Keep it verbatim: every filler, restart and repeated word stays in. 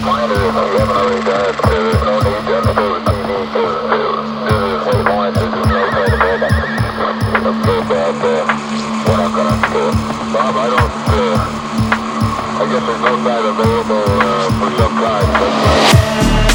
Minor, if you haven't already done it, there's no need to upload T V to, to do this what it wants. There's no kind of backup. Okay, about uh, what I'm gonna do. Bob, I don't, uh, I guess there's no side available uh, for some time, but... Uh,